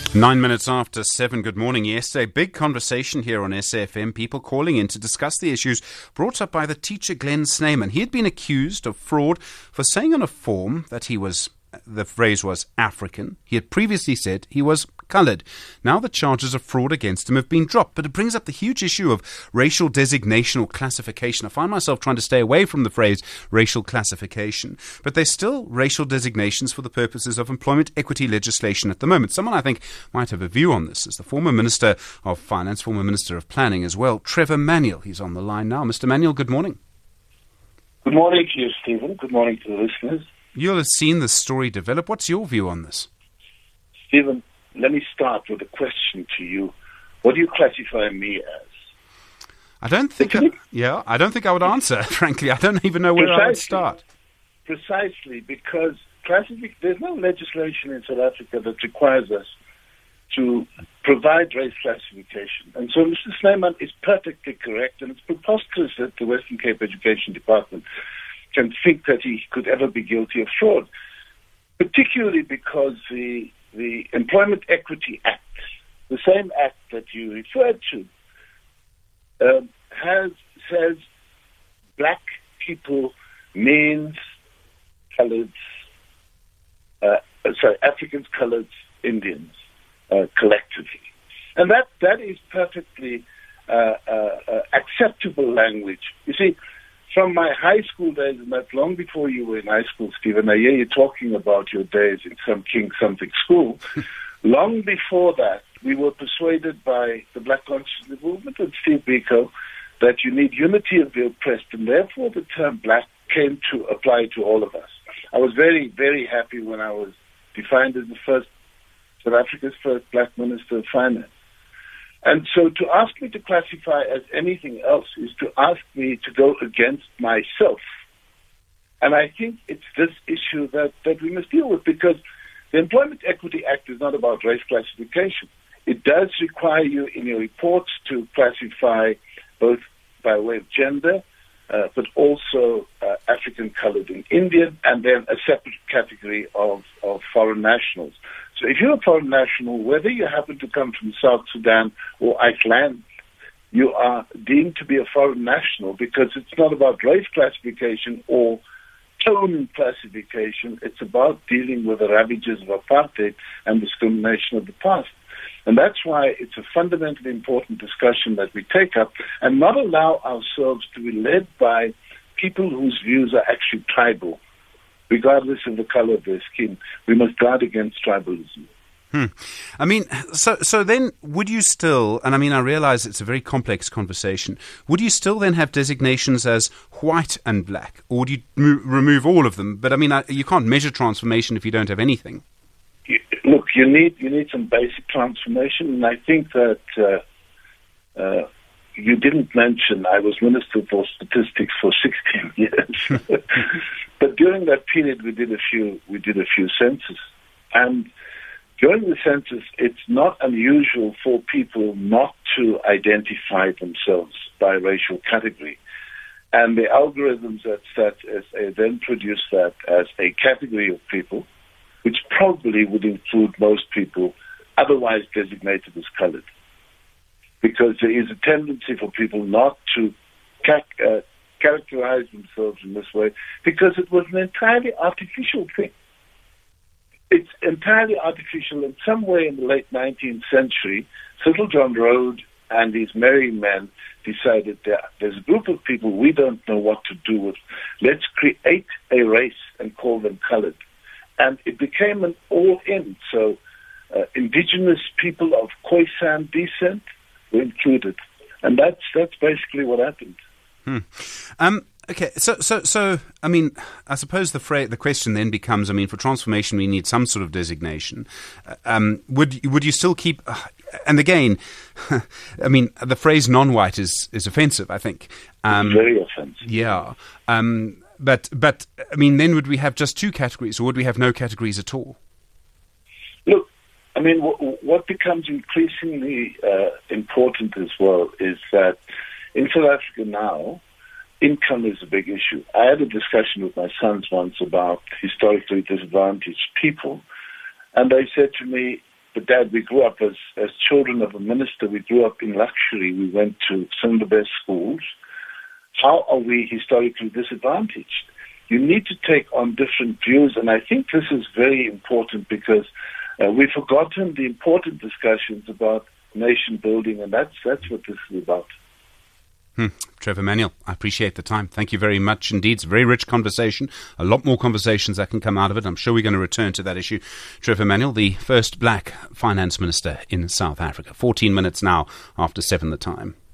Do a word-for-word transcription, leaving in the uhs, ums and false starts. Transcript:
Nine minutes after seven, good morning. Yesterday, big conversation here on S A F M, people calling in to discuss the issues brought up by the teacher Glenn Snyman. He had been accused of fraud for saying on a form that he was, the phrase was African. He had previously said he was coloured. Now the charges of fraud against him have been dropped, but it brings up the huge issue of racial designation or classification. I find myself trying to stay away from the phrase racial classification, but there's still racial designations for the purposes of employment equity legislation at the moment. Someone I think might have a view on this is the former Minister of Finance, former Minister of Planning as well, Trevor Manuel. He's on the line now. Mister Manuel, good morning. Good morning to you, Stephen. Good morning to the listeners. You'll have seen this story develop. What's your view on this? Stephen, let me start with a question to you. What do you classify me as? I don't think. I, yeah, I don't think I would answer. Frankly, I don't even know where Precisely. I would start. Precisely because classific, there's no legislation in South Africa that requires us to provide race classification. And so Mister Snyman is perfectly correct, and it's preposterous that the Western Cape Education Department can think that he could ever be guilty of fraud, particularly because the the Employment Equity Act, the same act that you referred to, uh, has says black people means coloreds, uh, sorry, Africans, coloreds, Indians, uh, collectively, and that that is perfectly uh, uh, uh, acceptable language. You see, from my high school days, and that's long before you were in high school, Stephen, I hear you talking about your days in some King something school. Long before that, we were persuaded by the Black Consciousness Movement and Steve Biko that you need unity of the oppressed, and therefore the term black came to apply to all of us. I was very, very happy when I was defined as the first, South Africa's first black Minister of Finance. And so to ask me to classify as anything else is to ask me to go against myself. And I think it's this issue that, that we must deal with, because the Employment Equity Act is not about race classification. It does require you in your reports to classify both by way of gender, uh, but also uh, African, colored, and Indian, and then a separate category of, of foreign nationals. So if you're a foreign national, whether you happen to come from South Sudan or Iceland, you are deemed to be a foreign national, because it's not about race classification or tone classification. It's about dealing with the ravages of apartheid and discrimination of the past. And that's why it's a fundamentally important discussion that we take up, and not allow ourselves to be led by people whose views are actually tribal. Regardless of the color of their skin, we must guard against tribalism. Hmm. I mean, so so then would you still, and I mean, I realize it's a very complex conversation, would you still then have designations as white and black, or would you mo- remove all of them? But I mean, I, you can't measure transformation if you don't have anything. You, look, you need you need some basic transformation, and I think that uh, uh, you didn't mention I was Minister for Statistics for sixteen years. But during that period, we did a few we did a few censuses, and during the census, it's not unusual for people not to identify themselves by racial category, and the algorithms that that as a, then produce that as a category of people, which probably would include most people otherwise designated as colored, because there is a tendency for people not to ca- uh, characterize themselves in this way, because it was an entirely artificial thing. It's entirely artificial. In some way in the late nineteenth century, Cecil John Rhodes and his merry men decided that there's a group of people we don't know what to do with. Let's create a race and call them colored. And it became an all-in. So uh, indigenous people of Khoisan descent were included. And that's that's basically what happened. Hmm. Um, okay, so, so, so, I mean, I suppose the fra- the question then becomes, I mean, for transformation we need some sort of designation. Uh, um, would would you still keep? Uh, and again, I mean, the phrase "non-white" is is offensive. I think um, it's very offensive. Yeah, um, but but I mean, then would we have just two categories, or would we have no categories at all? Look, I mean, w- what becomes increasingly uh, important as well is that in South Africa now, income is a big issue. I had a discussion with my sons once about historically disadvantaged people, and they said to me, But Dad, we grew up as, as children of a minister. We grew up in luxury. We went to some of the best schools. How are we historically disadvantaged? You need to take on different views, and I think this is very important because uh, we've forgotten the important discussions about nation building, and that's that's what this is about. Hmm. Trevor Manuel, I appreciate the time. Thank you very much indeed. It's a very rich conversation. A lot more conversations that can come out of it. I'm sure we're going to return to that issue. Trevor Manuel, the first black finance minister in South Africa. fourteen minutes now after seven the time.